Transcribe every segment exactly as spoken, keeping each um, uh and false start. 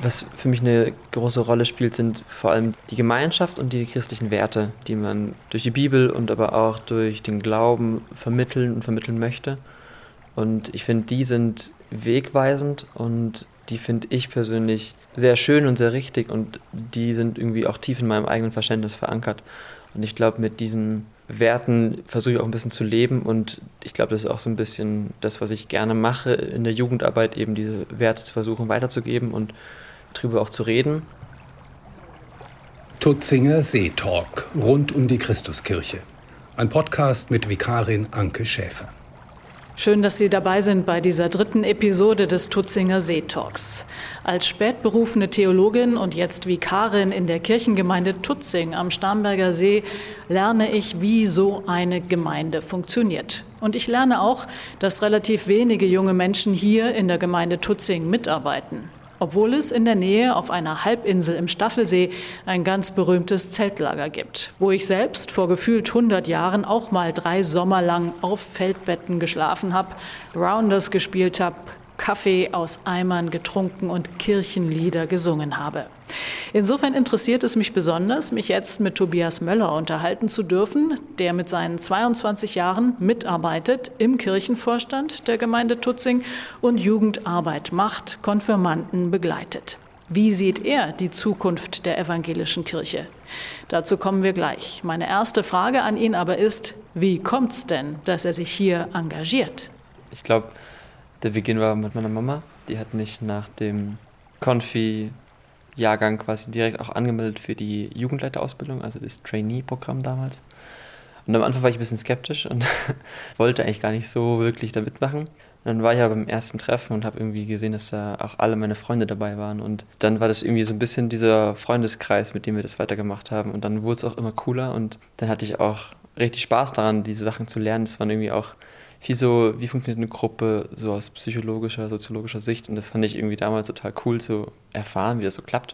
Was für mich eine große Rolle spielt, sind vor allem die Gemeinschaft und die christlichen Werte, die man durch die Bibel und aber auch durch den Glauben vermitteln und vermitteln möchte. Und ich finde, die sind wegweisend und die finde ich persönlich sehr schön und sehr richtig und die sind irgendwie auch tief in meinem eigenen Verständnis verankert. Und ich glaube, mit diesen Werten versuche ich auch ein bisschen zu leben und ich glaube, das ist auch so ein bisschen das, was ich gerne mache in der Jugendarbeit, eben diese Werte zu versuchen weiterzugeben und darüber auch zu reden. Tutzinger See-Talk rund um die Christuskirche. Ein Podcast mit Vikarin Anke Schäfer. Schön, dass Sie dabei sind bei dieser dritten Episode des Tutzinger See-Talks. Als spätberufene Theologin und jetzt Vikarin in der Kirchengemeinde Tutzing am Starnberger See lerne ich, wie so eine Gemeinde funktioniert. Und ich lerne auch, dass relativ wenige junge Menschen hier in der Gemeinde Tutzing mitarbeiten. Obwohl es in der Nähe auf einer Halbinsel im Staffelsee ein ganz berühmtes Zeltlager gibt, wo ich selbst vor gefühlt hundert Jahren auch mal drei Sommer lang auf Feldbetten geschlafen habe, Rounders gespielt habe, Kaffee aus Eimern getrunken und Kirchenlieder gesungen habe. Insofern interessiert es mich besonders, mich jetzt mit Tobias Möller unterhalten zu dürfen, der mit seinen zweiundzwanzig Jahren mitarbeitet im Kirchenvorstand der Gemeinde Tutzing und Jugendarbeit macht, Konfirmanden begleitet. Wie sieht er die Zukunft der evangelischen Kirche? Dazu kommen wir gleich. Meine erste Frage an ihn aber ist, wie kommt's denn, dass er sich hier engagiert? Ich glaube, der Beginn war mit meiner Mama. Die hat mich nach dem Konfi-Jahrgang quasi direkt auch angemeldet für die Jugendleiterausbildung, also das Trainee-Programm damals. Und am Anfang war ich ein bisschen skeptisch und wollte eigentlich gar nicht so wirklich da mitmachen. Und dann war ich aber beim ersten Treffen und habe irgendwie gesehen, dass da auch alle meine Freunde dabei waren. Und dann war das irgendwie so ein bisschen dieser Freundeskreis, mit dem wir das weitergemacht haben. Und dann wurde es auch immer cooler und dann hatte ich auch richtig Spaß daran, diese Sachen zu lernen. Das waren irgendwie auch viel so, wie funktioniert eine Gruppe, so aus psychologischer, soziologischer Sicht. Und das fand ich irgendwie damals total cool zu erfahren, wie das so klappt.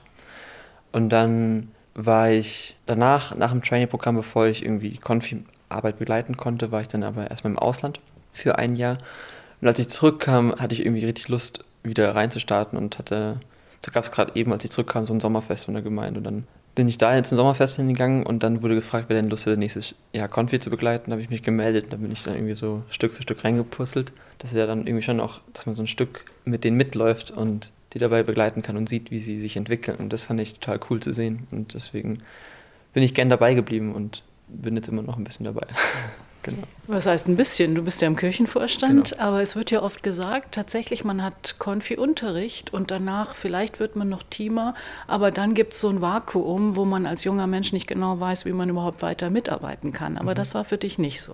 Und dann war ich danach, nach dem Training-Programm, bevor ich irgendwie Konfi-Arbeit begleiten konnte, war ich dann aber erstmal im Ausland für ein Jahr. Und als ich zurückkam, hatte ich irgendwie richtig Lust, wieder reinzustarten und hatte, da gab es gerade eben, als ich zurückkam, so ein Sommerfest von der Gemeinde. Und dann bin ich dahin zum Sommerfest hingegangen und dann wurde gefragt, wer denn Lust hat, nächstes Jahr Konfi zu begleiten. Da habe ich mich gemeldet und dann bin ich dann irgendwie so Stück für Stück reingepuzzelt. Das ist ja dann irgendwie schon auch, dass man so ein Stück mit denen mitläuft und die dabei begleiten kann und sieht, wie sie sich entwickeln. Und das fand ich total cool zu sehen. Und deswegen bin ich gern dabei geblieben und bin jetzt immer noch ein bisschen dabei. Genau. Was heißt ein bisschen? Du bist ja im Kirchenvorstand, genau. Aber es wird ja oft gesagt, tatsächlich, man hat Konfi-Unterricht und danach vielleicht wird man noch Teamer, aber dann gibt es so ein Vakuum, wo man als junger Mensch nicht genau weiß, wie man überhaupt weiter mitarbeiten kann. Aber mhm. das war für dich nicht so.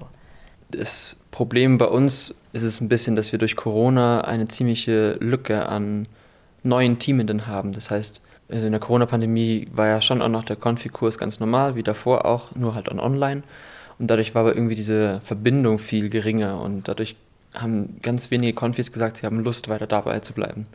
Das Problem bei uns ist es ein bisschen, dass wir durch Corona eine ziemliche Lücke an neuen Teamenden haben. Das heißt, in der Corona-Pandemie war ja schon auch noch der Konfi-Kurs ganz normal, wie davor auch, nur halt online. Und dadurch war aber irgendwie diese Verbindung viel geringer und dadurch haben ganz wenige Konfis gesagt, sie haben Lust, weiter dabei zu bleiben.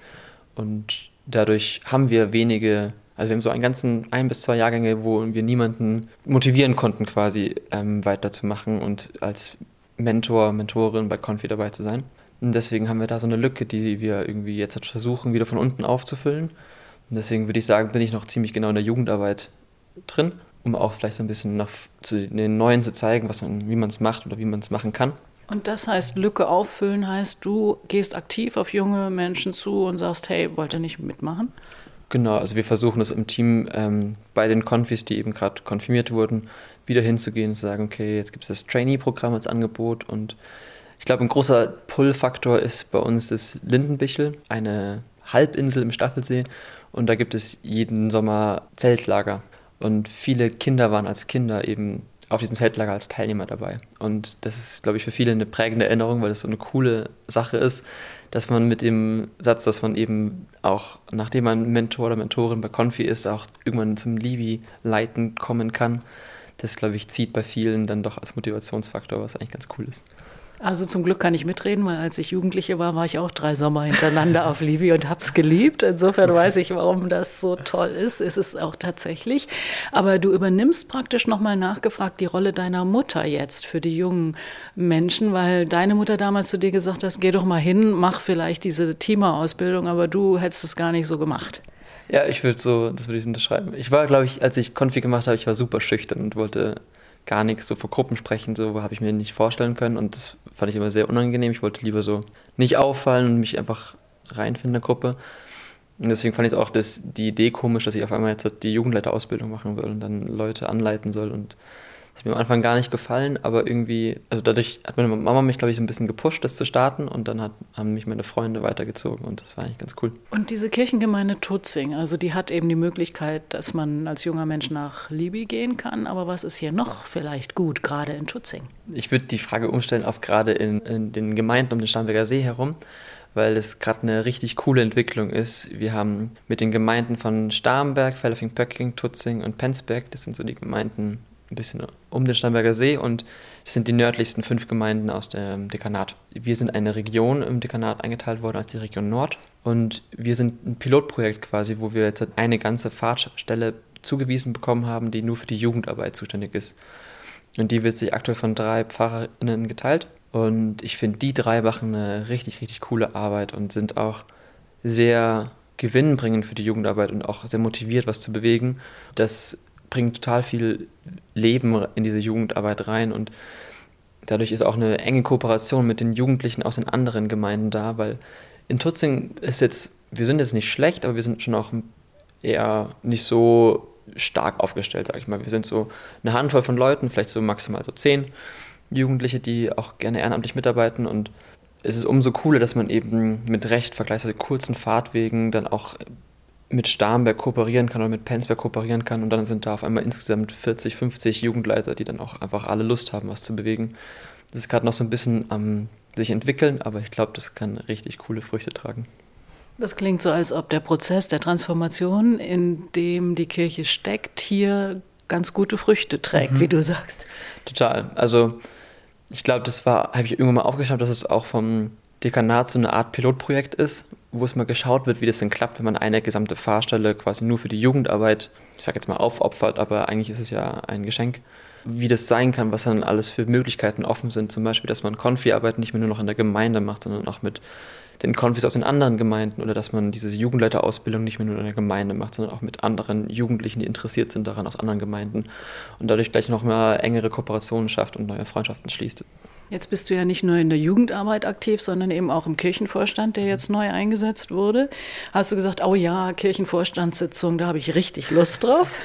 Und dadurch haben wir wenige, also wir haben so einen ganzen ein bis zwei Jahrgänge, wo wir niemanden motivieren konnten, quasi ähm, weiterzumachen und als Mentor, Mentorin bei Konfi dabei zu sein. Und deswegen haben wir da so eine Lücke, die wir irgendwie jetzt versuchen, wieder von unten aufzufüllen. Und deswegen würde ich sagen, bin ich noch ziemlich genau in der Jugendarbeit drin, um auch vielleicht so ein bisschen nach zu den Neuen zu zeigen, was man, wie man es macht oder wie man es machen kann. Und das heißt, Lücke auffüllen heißt, du gehst aktiv auf junge Menschen zu und sagst, hey, wollt ihr nicht mitmachen? Genau, also wir versuchen das im Team ähm, bei den Konfis, die eben gerade konfirmiert wurden, wieder hinzugehen und zu sagen, okay, jetzt gibt es das Trainee-Programm als Angebot und ich glaube, ein großer Pull-Faktor ist bei uns das Lindenbichel, eine Halbinsel im Staffelsee und da gibt es jeden Sommer Zeltlager. Und viele Kinder waren als Kinder eben auf diesem Zeltlager als Teilnehmer dabei. Und das ist, glaube ich, für viele eine prägende Erinnerung, weil das so eine coole Sache ist, dass man mit dem Satz, dass man eben auch, nachdem man Mentor oder Mentorin bei Konfi ist, auch irgendwann zum Libi-Leiten kommen kann. Das, glaube ich, zieht bei vielen dann doch als Motivationsfaktor, was eigentlich ganz cool ist. Also zum Glück kann ich mitreden, weil als ich Jugendliche war, war ich auch drei Sommer hintereinander auf Libi und habe es geliebt. Insofern weiß ich, warum das so toll ist. Ist es auch tatsächlich. Aber du übernimmst praktisch nochmal nachgefragt die Rolle deiner Mutter jetzt für die jungen Menschen, weil deine Mutter damals zu dir gesagt hat, geh doch mal hin, mach vielleicht diese Teamerausbildung, aber du hättest es gar nicht so gemacht. Ja, ich würde so, das würde ich unterschreiben. Ich war, glaube ich, als ich Konfi gemacht habe, ich war super schüchtern und wollte gar nichts so vor Gruppen sprechen, so habe ich mir nicht vorstellen können und das fand ich immer sehr unangenehm. Ich wollte lieber so nicht auffallen und mich einfach reinfinden in der Gruppe. Und deswegen fand ich es auch das, die Idee komisch, dass ich auf einmal jetzt die Jugendleiterausbildung machen soll und dann Leute anleiten soll und das hat mir am Anfang gar nicht gefallen, aber irgendwie, also dadurch hat meine Mama mich, glaube ich, so ein bisschen gepusht, das zu starten und dann hat, haben mich meine Freunde weitergezogen und das war eigentlich ganz cool. Und diese Kirchengemeinde Tutzing, also die hat eben die Möglichkeit, dass man als junger Mensch nach Libby gehen kann, aber was ist hier noch vielleicht gut, gerade in Tutzing? Ich würde die Frage umstellen auf gerade in, in den Gemeinden um den Starnberger See herum, weil es gerade eine richtig coole Entwicklung ist. Wir haben mit den Gemeinden von Starnberg, Feldafing-Pöcking, Tutzing und Penzberg, das sind so die Gemeinden ein bisschen um den Starnberger See und das sind die nördlichsten fünf Gemeinden aus dem Dekanat. Wir sind eine Region im Dekanat eingeteilt worden als die Region Nord und wir sind ein Pilotprojekt quasi, wo wir jetzt eine ganze Fahrtstelle zugewiesen bekommen haben, die nur für die Jugendarbeit zuständig ist. Und die wird sich aktuell von drei PfarrerInnen geteilt und ich finde, die drei machen eine richtig, richtig coole Arbeit und sind auch sehr gewinnbringend für die Jugendarbeit und auch sehr motiviert, was zu bewegen. Das bringt total viel Leben in diese Jugendarbeit rein und dadurch ist auch eine enge Kooperation mit den Jugendlichen aus den anderen Gemeinden da, weil in Tutzing ist jetzt, wir sind jetzt nicht schlecht, aber wir sind schon auch eher nicht so stark aufgestellt, sag ich mal. Wir sind so eine Handvoll von Leuten, vielleicht so maximal so zehn Jugendliche, die auch gerne ehrenamtlich mitarbeiten und es ist umso cooler, dass man eben mit recht vergleichsweise kurzen Fahrtwegen dann auch mit Starnberg kooperieren kann oder mit Penzberg kooperieren kann und dann sind da auf einmal insgesamt vierzig, fünfzig Jugendleiter, die dann auch einfach alle Lust haben, was zu bewegen. Das ist gerade noch so ein bisschen am sich entwickeln, aber ich glaube, das kann richtig coole Früchte tragen. Das klingt so, als ob der Prozess der Transformation, in dem die Kirche steckt, hier ganz gute Früchte trägt, mhm. wie du sagst. Total. Also ich glaube, das war, habe ich irgendwann mal aufgeschnappt, dass es auch vom Dekanat so eine Art Pilotprojekt ist, wo es mal geschaut wird, wie das denn klappt, wenn man eine gesamte Fahrstelle quasi nur für die Jugendarbeit, ich sage jetzt mal aufopfert, aber eigentlich ist es ja ein Geschenk, wie das sein kann, was dann alles für Möglichkeiten offen sind, zum Beispiel, dass man Konfi-Arbeit nicht mehr nur noch in der Gemeinde macht, sondern auch mit den Konfis aus den anderen Gemeinden oder dass man diese Jugendleiterausbildung nicht mehr nur in der Gemeinde macht, sondern auch mit anderen Jugendlichen, die interessiert sind daran aus anderen Gemeinden und dadurch gleich noch mal engere Kooperationen schafft und neue Freundschaften schließt. Jetzt bist du ja nicht nur in der Jugendarbeit aktiv, sondern eben auch im Kirchenvorstand, der jetzt neu eingesetzt wurde. Hast du gesagt, oh ja, Kirchenvorstandssitzung, da habe ich richtig Lust drauf?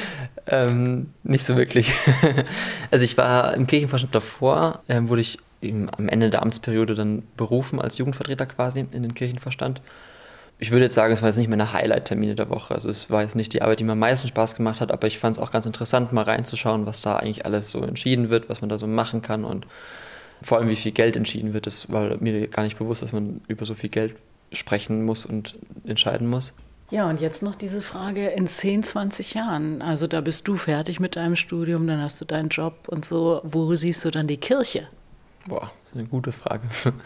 ähm, nicht so wirklich. Also ich war im Kirchenvorstand davor, ähm, wurde ich eben am Ende der Amtsperiode dann berufen als Jugendvertreter quasi in den Kirchenvorstand. Ich würde jetzt sagen, es war jetzt nicht meine Highlight-Termine der Woche. Also es war jetzt nicht die Arbeit, die mir am meisten Spaß gemacht hat, aber ich fand es auch ganz interessant, mal reinzuschauen, was da eigentlich alles so entschieden wird, was man da so machen kann und vor allem, wie viel Geld entschieden wird. Das war mir gar nicht bewusst, dass man über so viel Geld sprechen muss und entscheiden muss. Ja, und jetzt noch diese Frage in zehn, zwanzig Jahren. Also da bist du fertig mit deinem Studium, dann hast du deinen Job und so. Wo siehst du dann die Kirche? Boah, das ist eine gute Frage.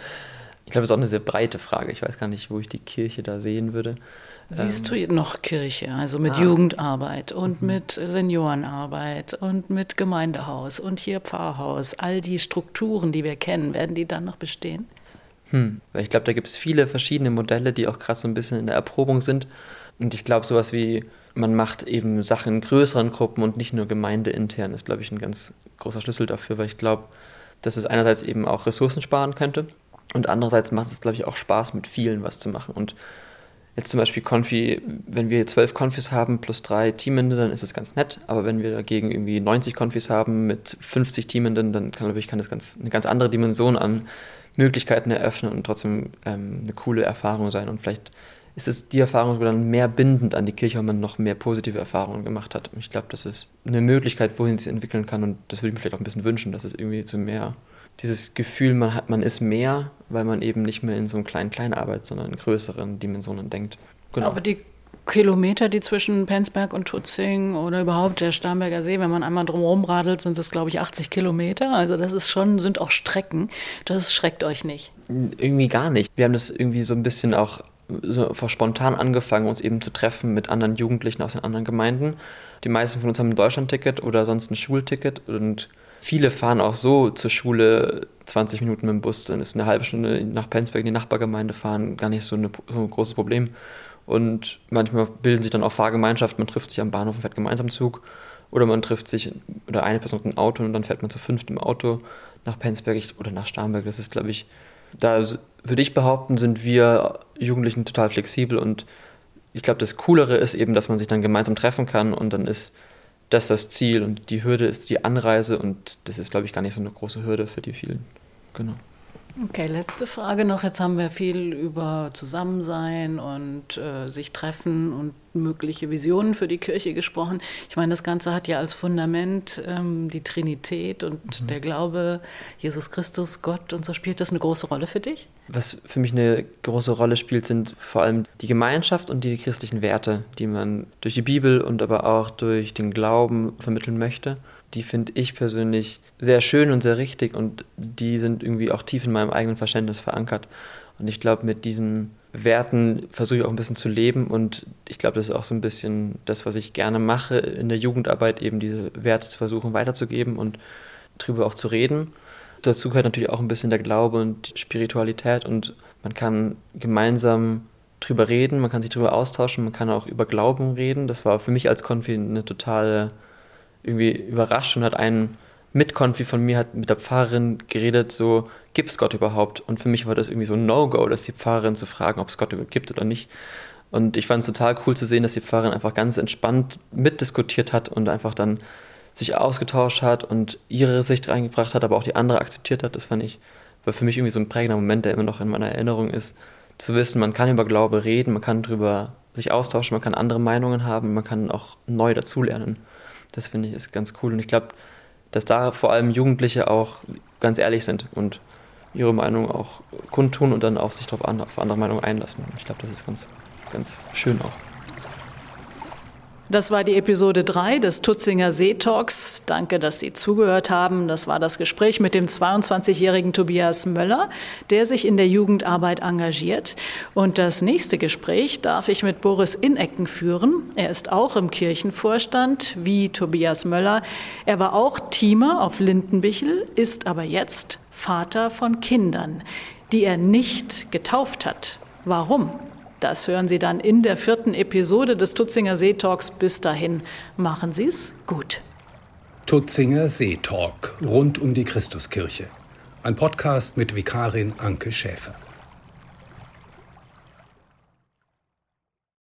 Ich glaube, das ist auch eine sehr breite Frage. Ich weiß gar nicht, wo ich die Kirche da sehen würde. Siehst ähm, du noch Kirche, also mit ah. Jugendarbeit und mhm. mit Seniorenarbeit und mit Gemeindehaus und hier Pfarrhaus, all die Strukturen, die wir kennen, werden die dann noch bestehen? Hm. Weil ich glaube, da gibt es viele verschiedene Modelle, die auch gerade so ein bisschen in der Erprobung sind. Und ich glaube, sowas wie, man macht eben Sachen in größeren Gruppen und nicht nur gemeindeintern, ist, glaube ich, ein ganz großer Schlüssel dafür, weil ich glaube, dass es einerseits eben auch Ressourcen sparen könnte und andererseits macht es, glaube ich, auch Spaß, mit vielen was zu machen. Und jetzt zum Beispiel Konfi, wenn wir zwölf Konfis haben plus drei Teamende, dann ist es ganz nett. Aber wenn wir dagegen irgendwie neunzig Konfis haben mit fünfzig Teamenden, dann kann, glaube ich, kann das ganz, eine ganz andere Dimension an Möglichkeiten eröffnen und trotzdem ähm, eine coole Erfahrung sein. Und vielleicht ist es die Erfahrung sogar dann mehr bindend an die Kirche, wenn man noch mehr positive Erfahrungen gemacht hat. Und ich glaube, das ist eine Möglichkeit, wohin es sich entwickeln kann. Und das würde ich mir vielleicht auch ein bisschen wünschen, dass es irgendwie zu mehr, dieses Gefühl, man hat, man ist mehr, weil man eben nicht mehr in so einem kleinen-kleinen arbeitet, sondern in größeren Dimensionen denkt. Genau. Aber die Kilometer, die zwischen Penzberg und Tutzing oder überhaupt der Starnberger See, wenn man einmal drumherum radelt, sind das, glaube ich, achtzig Kilometer. Also das ist schon, sind auch Strecken. Das schreckt euch nicht? Irgendwie gar nicht. Wir haben das irgendwie so ein bisschen auch so spontan angefangen, uns eben zu treffen mit anderen Jugendlichen aus den anderen Gemeinden. Die meisten von uns haben ein Deutschlandticket oder sonst ein Schulticket und viele fahren auch so zur Schule zwanzig Minuten mit dem Bus, dann ist eine halbe Stunde nach Penzberg in die Nachbargemeinde fahren gar nicht so, eine, so ein großes Problem. Und manchmal bilden sich dann auch Fahrgemeinschaften, man trifft sich am Bahnhof und fährt gemeinsam Zug. Oder man trifft sich, oder eine Person hat ein Auto und dann fährt man zu fünft im Auto nach Penzberg oder nach Starnberg. Das ist, glaube ich, da würde ich behaupten, sind wir Jugendlichen total flexibel. Und ich glaube, das Coolere ist eben, dass man sich dann gemeinsam treffen kann und dann ist das das Ziel. Und die Hürde ist die Anreise und das ist, glaube ich, gar nicht so eine große Hürde für die vielen. Genau. Okay, letzte Frage noch. Jetzt haben wir viel über Zusammensein und äh, sich treffen und mögliche Visionen für die Kirche gesprochen. Ich meine, das Ganze hat ja als Fundament ähm, die Trinität und mhm. der Glaube, Jesus Christus, Gott und so. Spielt das eine große Rolle für dich? Was für mich eine große Rolle spielt, sind vor allem die Gemeinschaft und die christlichen Werte, die man durch die Bibel und aber auch durch den Glauben vermitteln möchte. Die finde ich persönlich sehr schön und sehr richtig und die sind irgendwie auch tief in meinem eigenen Verständnis verankert. Und ich glaube, mit diesen Werten versuche ich auch ein bisschen zu leben und ich glaube, das ist auch so ein bisschen das, was ich gerne mache in der Jugendarbeit, eben diese Werte zu versuchen weiterzugeben und darüber auch zu reden. Dazu gehört natürlich auch ein bisschen der Glaube und Spiritualität und man kann gemeinsam drüber reden, man kann sich drüber austauschen, man kann auch über Glauben reden. Das war für mich als Konfi eine totale irgendwie Überraschung. Hat ein Mitkonfi von mir hat mit der Pfarrerin geredet, so, gibt es Gott überhaupt? Und für mich war das irgendwie so ein No-Go, dass die Pfarrerin zu fragen, ob es Gott überhaupt gibt oder nicht. Und ich fand es total cool zu sehen, dass die Pfarrerin einfach ganz entspannt mitdiskutiert hat und einfach dann sich ausgetauscht hat und ihre Sicht reingebracht hat, aber auch die andere akzeptiert hat. Das fand ich, war für mich irgendwie so ein prägender Moment, der immer noch in meiner Erinnerung ist, zu wissen, man kann über Glaube reden, man kann drüber sich austauschen, man kann andere Meinungen haben, man kann auch neu dazulernen. Das finde ich ist ganz cool und ich glaube, dass da vor allem Jugendliche auch ganz ehrlich sind und ihre Meinung auch kundtun und dann auch sich darauf an, auf andere Meinungen einlassen. Ich glaube, das ist ganz, ganz schön auch. Das war die Episode drei des Tutzinger See-Talks. Danke, dass Sie zugehört haben. Das war das Gespräch mit dem zweiundzwanzigjährigen Tobias Möller, der sich in der Jugendarbeit engagiert. Und das nächste Gespräch darf ich mit Boris Inecken führen. Er ist auch im Kirchenvorstand wie Tobias Möller. Er war auch Teamer auf Lindenbichel, ist aber jetzt Vater von Kindern, die er nicht getauft hat. Warum? Das hören Sie dann in der vierten Episode des Tutzinger See-Talks. Bis dahin, machen Sie es gut. Tutzinger See-Talk rund um die Christuskirche. Ein Podcast mit Vikarin Anke Schäfer.